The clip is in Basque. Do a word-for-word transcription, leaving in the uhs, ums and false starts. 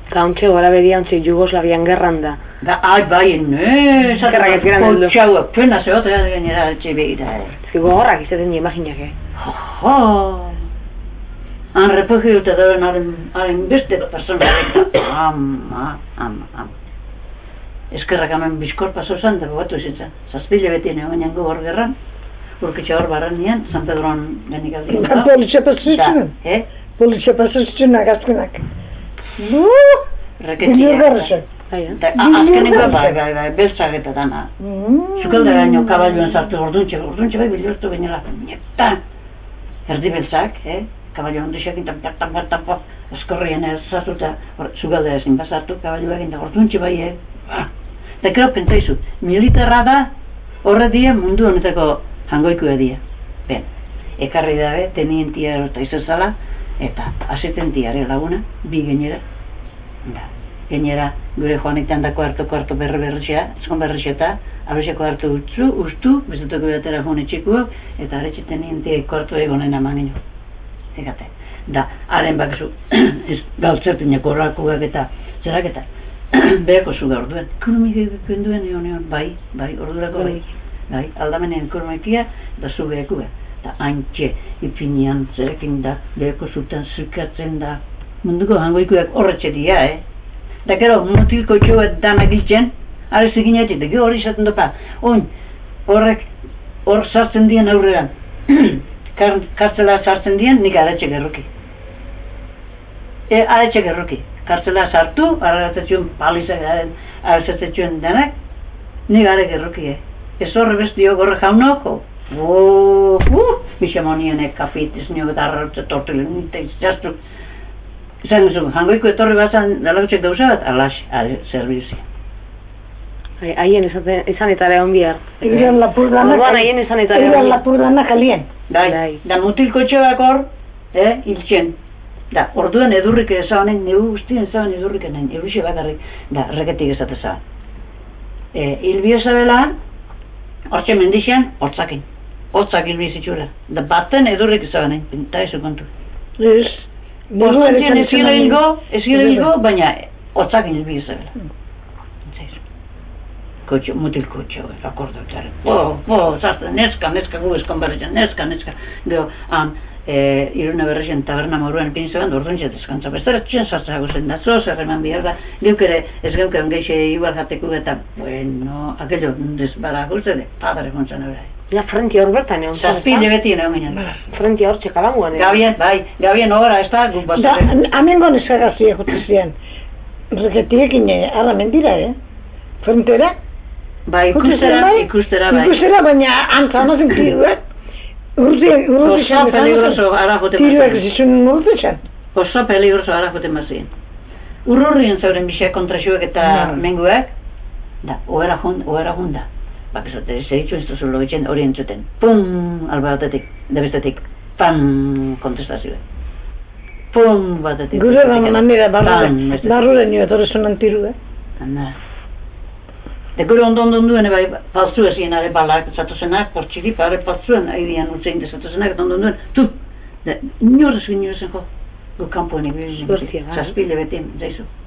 Gauntxe gora bedian ze Jugoslavian gerran da. Da, ai, bai, ne, Gerrak ez geran heldu. Kotxauak, pena zegotea gainera altxe begira. Ez que gogorrak izaten imaginak, eh? Jo, han refugio dute dauen haren beste persona eta ama, ama, ama. Eskerrak hemen bizkor paso zan, dago batu izitzen. Zazpile beti neo gainean gogor gerran, urkitxa hor barran nian, San Pedroan genik aldien. Eta politxe pasatzen? Eh? Politxe pasatzen agazkenak. Reketia. Azkeneko bai, bai, bai, beltzak eta dana. Zukaldera nio kabalioan sartu orduntxe, orduntxe bai bilurtu gainera. Eta, erdi beltzak, eh? Kabalio ondixak intan, tantan, tantan, eskorrien ez sartuta, zukaldera ezin basartu, kabalioa egin da, orduntxe bai, eh? Eta kero pentsaizu, militarra da, horre dia mundu honetako jangoikua dia. Ben, ekarri dabe, tenientia erota izazala, eta asistentiare laguna, bi gainera. Da, gainera, gure joanetan dako hartoko hartu berre berrexea, eskon berrexea eta abeseko hartu utzu, ustu, bezutuko batera jone txikuak, eta aretxe tenientia hartu egonen aman gino. Egate, da, haren bakizu, galtzertineko horrakuak eta zerak eta, behako zu gaur duen. Ekonomik egiten duen egon egon, bai, bai, ordurako bai, bai, aldamenean ekonomikia, da zu behako behar. Eta haintxe, ipinian, zerekin da, behako zutan zukatzen da, munduko jangoikuak horretxe dira, eh? Da gero, mutilko txoet danak ditzen, are ziginetik, da gero hori izaten dopa, oin, horrek, hor sartzen dien aurrean, kartzela sartzen dien, nik aretxe gerruki. E, aretxe gerruki. Kartzela sartu, arragatzetxuen palizak, arragatzetxuen denak, nik are gerruki, eh? Ez horre bestio gorre jaunoko, Uuuu, uh, bixamonionek kapitis nio eta arrautze tortilen nite izaztu. Zan guzu, jangoiko etorri bazan dalautxek dauza bat, alax, ale, servizia. Haien esan eta lehon bihar. Egiran lapurdana. Orduan haien esan eta lehon. Egiran lapurdana jalien. Dai, da mutilko txoak hor, eh, hiltzen. Da, orduen edurrik ezabanen, neu guztien ezaban edurrik enain, eruxe bakarrik, da, reketik ezate ezaban. Eh, hilbi ezabelan, hortxe mendixean, hortzakin. Hortzak hilbizitxura. Da baten edurrik ezabanen, pinta ezo kontu. Ez. Hortzentien ez gile hilgo, ez gile hilgo, baina hortzakin hilbi ezabela. Kotxo, mutil kotxo, akordo txaren. Po, po, zartzen, neska, neska gu eskon berrezen, neska, neska. Gero, han, irune berrezen taberna moruan pinzaban, orduan jat eskantza. Bestara txen zartzago zen da, zo zerreman bihar da, geuk ere, ez geuken geixe igual jateko eta, bueno, aquello, desbara guztede, padre gontzan ebera. Ja, frenti hor bertan egon zen, Zazpile beti egon ginen. Frenti hor txekalanguan egon. Gabien, bai, gabien hora, ez da, guk Da, basaren. amengo nesagazi egotzizian. Reketiekin arra mendira, eh? Frontera? Bai, ikustera, ikustera, bai. Ikustera, baina antzamazen tiruak. Urte, urte Oso peligroso ara joten tiruak bazien. zizun urte zan. Oso peligroso ara joten bazien. Urrurrien zauren bixak kontraxuak eta menguak, da, oera junda, oera junda. Bak, esote, zeritxu ez duzu logitzen hori entzuten. Pum, alba batetik, da bestetik, pam, kontestazioa. Pum, batetik. Gure manera, barrura nio etorre zonan tiruak. Anda. De gure ondo-ondo duen, bai, palzu ezien are balak zatozenak, portxiri, pare palzuen, aidean utzein dezatozenak, eta ondo duen, tu, inorrez ginen jo, gu kampuan egin, zazpile beti, zaizu.